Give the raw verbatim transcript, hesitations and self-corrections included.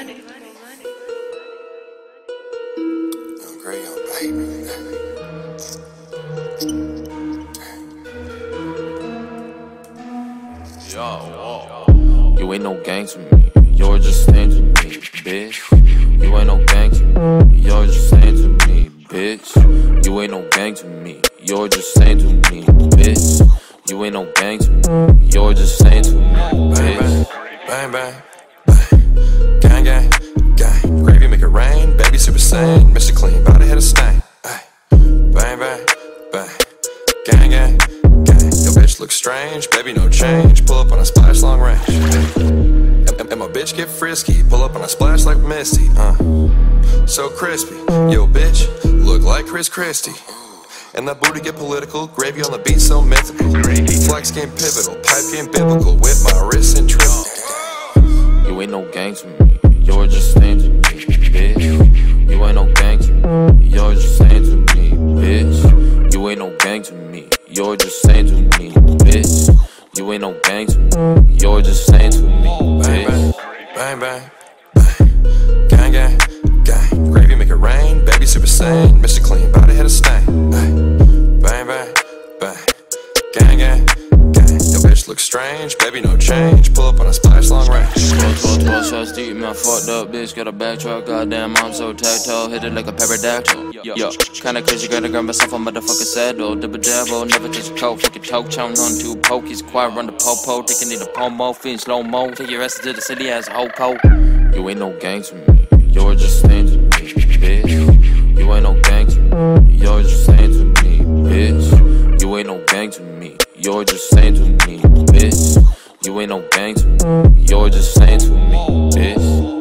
Gray on baby. Yo, you ain't no gang to me, you're just saying to me, bitch. You ain't no gang to me, you're just saying to me, bitch. You ain't no gang to me, you're just saying to me, bitch. You ain't no gang to me, you're just saying to me, bitch. Bang, bang, bang, gang, gang, gang. Gravy make it rain, baby super sane. Mister Clean, bout to hit a stain. Ay. Bang, bang, bang, gang, gang, gang. Your bitch look strange, baby no change. Pull up on a splash long range. And, and my bitch get frisky, pull up on a splash like Misty. Uh, so crispy. Yo bitch, look like Chris Christie. And that booty get political, gravy on the beat so mythical. Flex game pivotal, pipe game biblical, with my wrist and triple. You ain't no gang to me, you're just saying to me, bitch. You ain't no gang to me, you're just saying to me, bitch. You ain't no gang to me, you're just saying to me, bitch. You ain't no gang to me, you're just saying to me, bitch. Bang, bang, bang, gang, gang, gang. Gravy make it rain, baby super sane. Mister Clean, bout to hit a stain. Bang, bang, bang, gang, gang, gang. Your bitch look strange, baby no change. Pull up on a splash long range. twelve, twelve, twelve shots deep, man, fucked up bitch. Got a backtrack, goddamn, I'm so tactile. Hit it like a pterodactyl. Yo, kinda crazy, gotta grab myself a motherfucking saddle. Dibble dabble, never just coke, fucking choke. Chown on two pokies, quiet, run the popo. Taking it a pomo, feeling slow mo. Take your ass to the city as a whole coat. You ain't no gang to me, you're just saying to me, bitch. You ain't no gang to me, you're just saying to me, bitch. You ain't no gang to me, you're just saying to me, bitch. You ain't no gang to me, you're just saying to me, bitch.